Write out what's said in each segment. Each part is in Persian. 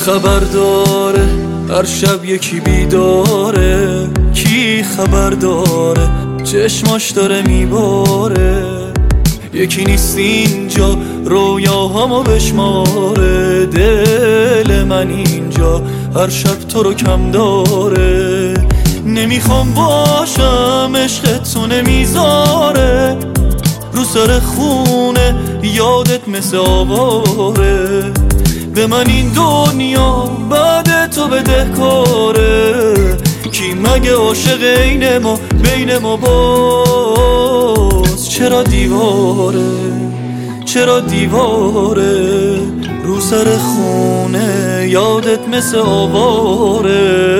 خبر داره هر شب یکی بیداره؟ کی خبر داره چشماش داره میباره؟ یکی نیست اینجا رویاهامو بشماره، دل من اینجا هر شب تو رو کم داره. نمیخوام باشم عشقتو نمیذاره، رو سر خونه یادت مثل آواره. به من این دنیا بعد تو بدهکاره، کی مگه عاشق اینه ما بین ما باز چرا دیواره؟ چرا دیواره؟ رو سر خونه یادت مثل آواره.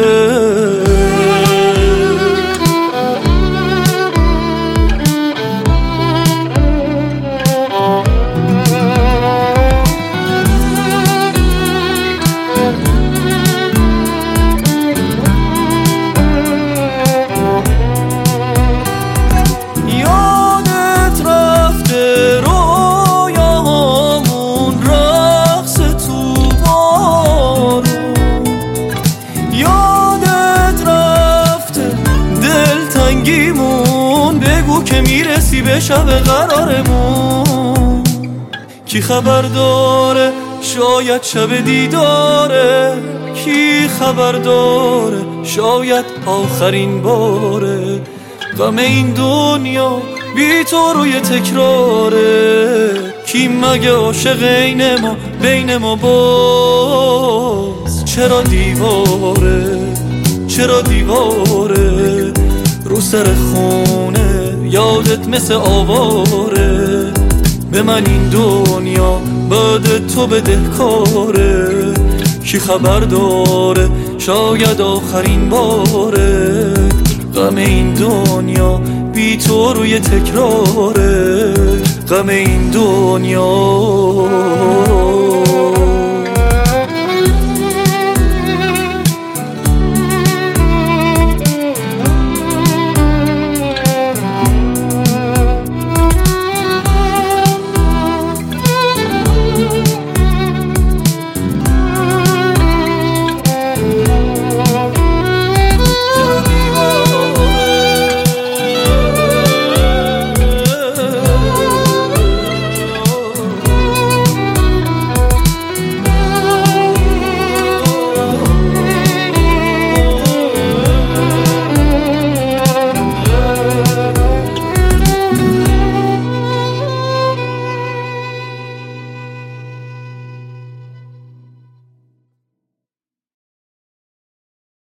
بگو که میرسی به شب قرارمون. کی خبر داره شاید شب دیداره؟ کی خبر داره شاید آخرین باره؟ غم این دنیا بی تو روی تکراره، کی مگه عاشق اینه ما بین ما باز چرا دیواره؟ چرا دیواره؟ رو سر خونه یادت مثل آواره. به من این دنیا بعد تو بدهکاره، کی خبر داره شاید آخرین باره؟ غم این دنیا بی تو روی تکراره، غم این دنیا